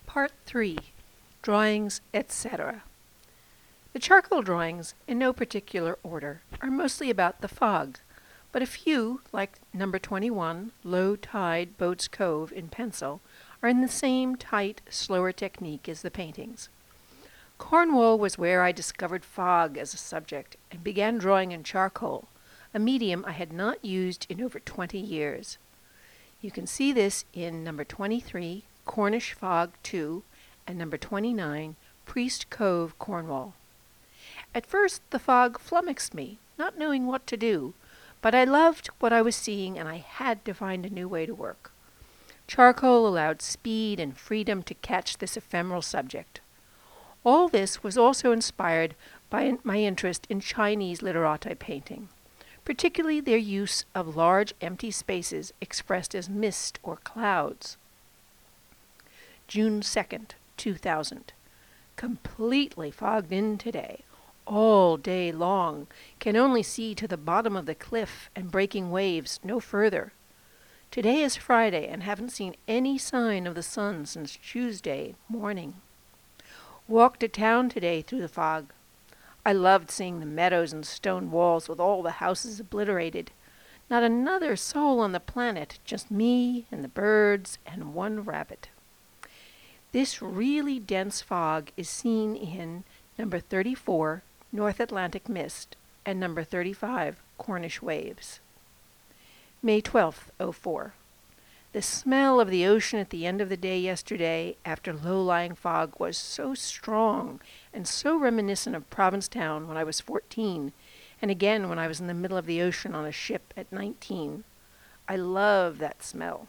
Part 3. Drawings, etc. The charcoal drawings, in no particular order, are mostly about the fog, but a few, like number 21, Low Tide, Boats Cove, in pencil, are in the same tight, slower technique as the paintings. Cornwall was where I discovered fog as a subject and began drawing in charcoal, a medium I had not used in over 20 years. You can see this in number 23, Cornish Fog 2, and number 29, Priest Cove, Cornwall. At first the fog flummoxed me, not knowing what to do, but I loved what I was seeing and I had to find a new way to work. Charcoal allowed speed and freedom to catch this ephemeral subject. All this was also inspired by my interest in Chinese literati painting, particularly their use of large empty spaces expressed as mist or clouds. June 2nd, 2000. Completely fogged in today, all day long, can only see to the bottom of the cliff and breaking waves, no further. Today is Friday and haven't seen any sign of the sun since Tuesday morning. Walked to town today through the fog. I loved seeing the meadows and stone walls with all the houses obliterated. Not another soul on the planet, just me and the birds and one rabbit. This really dense fog is seen in number 34, North Atlantic Mist, and number 35, Cornish Waves. May 12th, 04. The smell of the ocean at the end of the day yesterday after low-lying fog was so strong and so reminiscent of Provincetown when I was 14, and again when I was in the middle of the ocean on a ship at 19. I love that smell.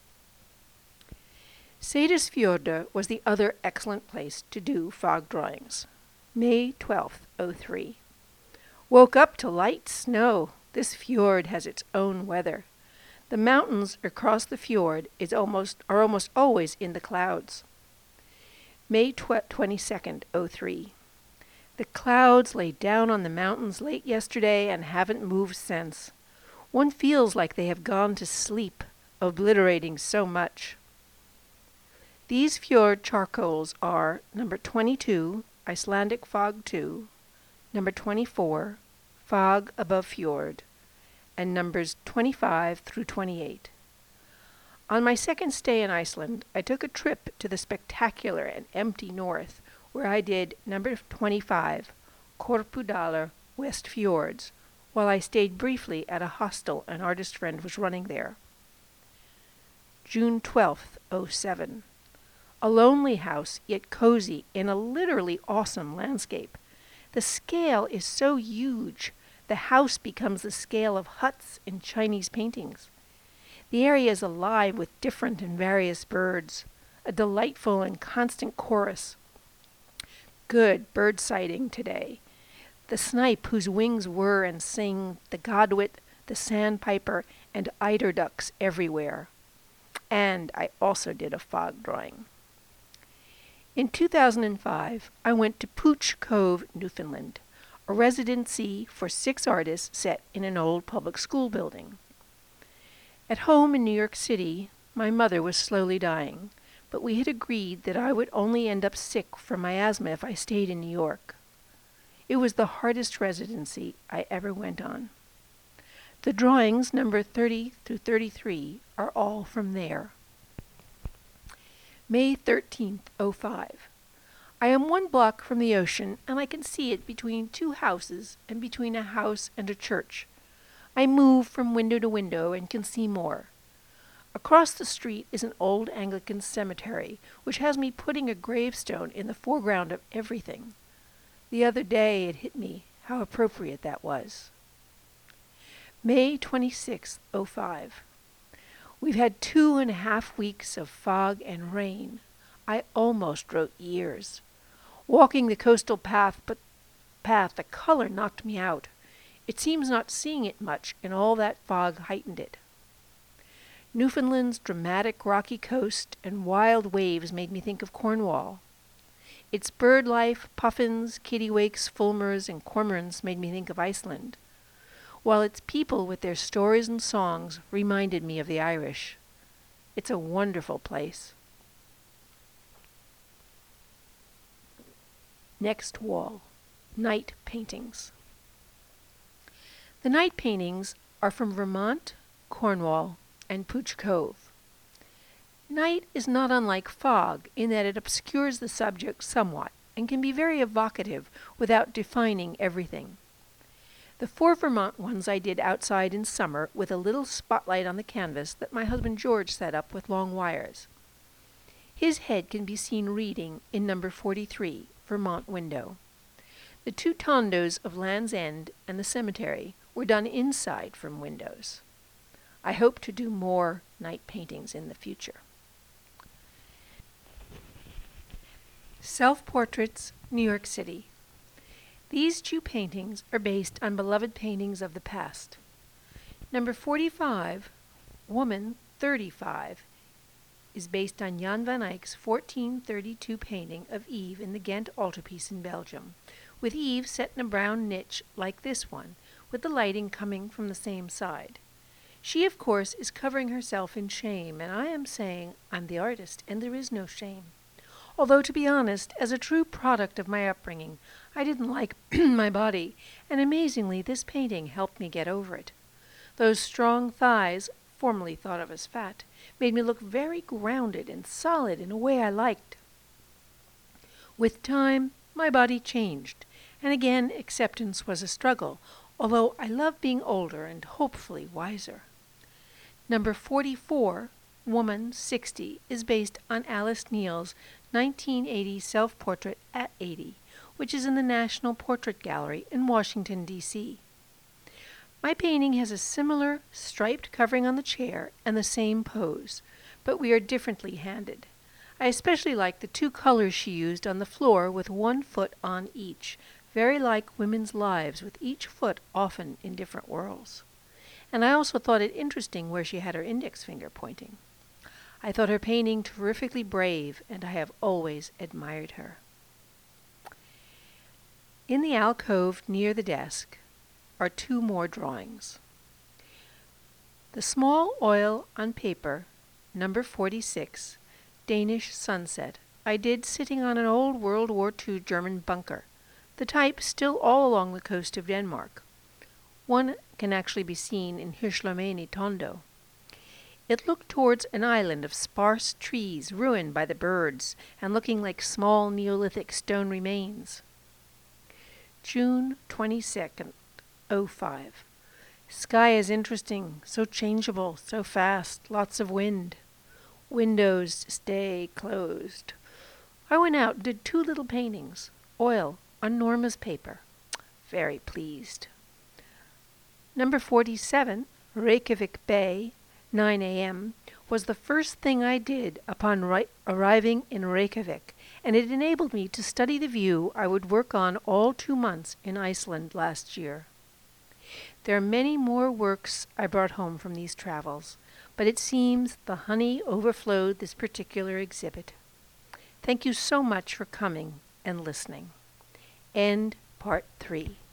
Seyðisfjörður was the other excellent place to do fog drawings. May 12th, 03. Woke up to light snow. This fjord has its own weather. The mountains across the fjord are almost always in the clouds. May 22nd, 03. The clouds lay down on the mountains late yesterday and haven't moved since. One feels like they have gone to sleep, obliterating so much. These fjord charcoals are number 22, Icelandic Fog 2, number 24, Fog Above Fjord, and numbers 25 through 28. On my second stay in Iceland, I took a trip to the spectacular and empty north, where I did number 25, Korpudalur West Fjords, while I stayed briefly at a hostel an artist friend was running there. June 12th, 07. A lonely house, yet cozy, in a literally awesome landscape. The scale is so huge, the house becomes the scale of huts in Chinese paintings. The area is alive with different and various birds, a delightful and constant chorus. Good bird sighting today. The snipe whose wings whir and sing, the godwit, the sandpiper, and eider ducks everywhere. And I also did a fog drawing. In 2005, I went to Pooch Cove, Newfoundland, a residency for 6 artists set in an old public school building. At home in New York City, my mother was slowly dying, but we had agreed that I would only end up sick from my asthma if I stayed in New York. It was the hardest residency I ever went on. The drawings, number 30 through 33, are all from there. May 13th, 05. I am 1 block from the ocean, and I can see it between 2 houses and between a house and a church. I move from window to window and can see more. Across the street is an old Anglican cemetery, which has me putting a gravestone in the foreground of everything. The other day it hit me how appropriate that was. May 26th, 05. We've had 2.5 weeks of fog and rain. I almost wrote years. Walking the coastal path, the color knocked me out. It seems not seeing it much, and all that fog heightened it. Newfoundland's dramatic rocky coast and wild waves made me think of Cornwall. Its bird life, puffins, kittiwakes, fulmars, and cormorants made me think of Iceland, while its people with their stories and songs reminded me of the Irish. It's a wonderful place. Next wall. Night paintings. The night paintings are from Vermont, Cornwall, and Pooch Cove. Night is not unlike fog in that it obscures the subject somewhat and can be very evocative without defining everything. The 4 Vermont ones I did outside in summer with a little spotlight on the canvas that my husband George set up with long wires. His head can be seen reading in number 43, Vermont window. The 2 tondos of Land's End and the cemetery were done inside from windows. I hope to do more night paintings in the future. Self-Portraits, New York City. These 2 paintings are based on beloved paintings of the past. Number 45, Woman 35, is based on Jan van Eyck's 1432 painting of Eve in the Ghent altarpiece in Belgium, with Eve set in a brown niche like this one, with the lighting coming from the same side. She, of course, is covering herself in shame, and I am saying I'm the artist and there is no shame. Although, to be honest, as a true product of my upbringing, I didn't like my body, and amazingly this painting helped me get over it. Those strong thighs, formerly thought of as fat, made me look very grounded and solid in a way I liked. With time, my body changed, and again acceptance was a struggle, although I love being older and hopefully wiser. Number 44, Woman 60, is based on Alice Neal's 1980 self-portrait at 80, which is in the National Portrait Gallery in Washington, D.C. My painting has a similar striped covering on the chair and the same pose, but we are differently handed. I especially like the 2 colors she used on the floor with 1 foot on each, very like women's lives with each foot often in different worlds. And I also thought it interesting where she had her index finger pointing. I thought her painting terrifically brave, and I have always admired her. In the alcove near the desk are 2 more drawings. The small oil on paper, number 46, Danish sunset, I did sitting on an old World War II German bunker, the type still all along the coast of Denmark. One can actually be seen in Hirschlomeni Tondo. It looked towards an island of sparse trees ruined by the birds and looking like small Neolithic stone remains. June 22nd, 05. Sky is interesting, so changeable, so fast, lots of wind. Windows stay closed. I went out and did 2 little paintings, oil on Norma's paper. Very pleased. Number 47, Reykjavik Bay, 9 a.m., was the first thing I did upon arriving in Reykjavik, and it enabled me to study the view I would work on all 2 months in Iceland last year. There are many more works I brought home from these travels, but it seems the honey overflowed this particular exhibit. Thank you so much for coming and listening. End Part 3.